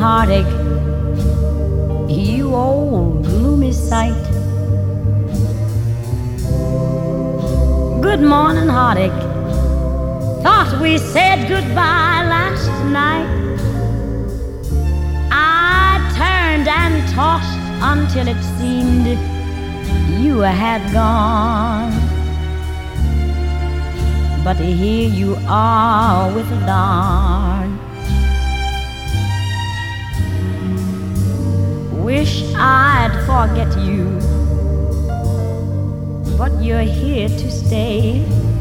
heartache, you old gloomy sight. Good morning, heartache. Thought we said goodbye last night. I turned and tossed until it seemed you had gone. But here you are with a darn. Wish I'd forget you, but you're here to stay.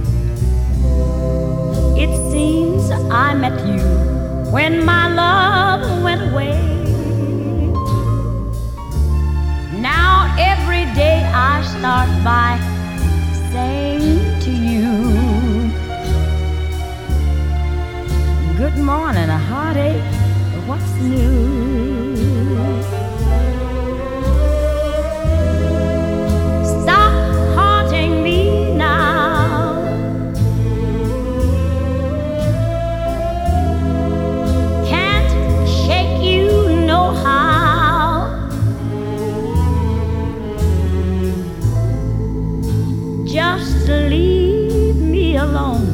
It seems I met you when my love went away. Now every day I start by saying to you, good morning, a heartache, what's new? Stop haunting me now. Can't shake you no how. Just leave me alone.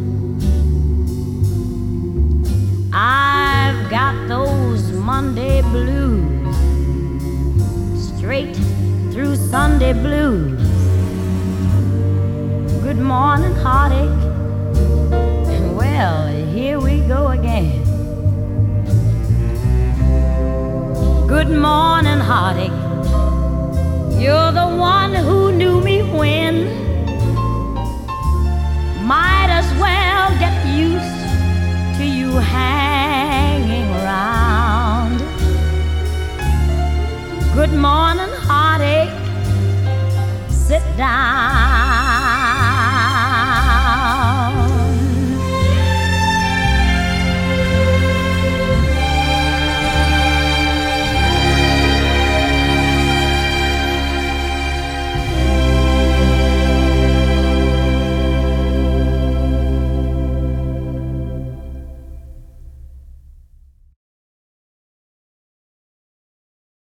I've got those Monday blues, straight through Sunday blues. Good morning, heartache. Well, here we go again. Good morning, heartache. You're the one who knew me when. Might as well get used to you hanging around. Good morning, heartache. Sit down.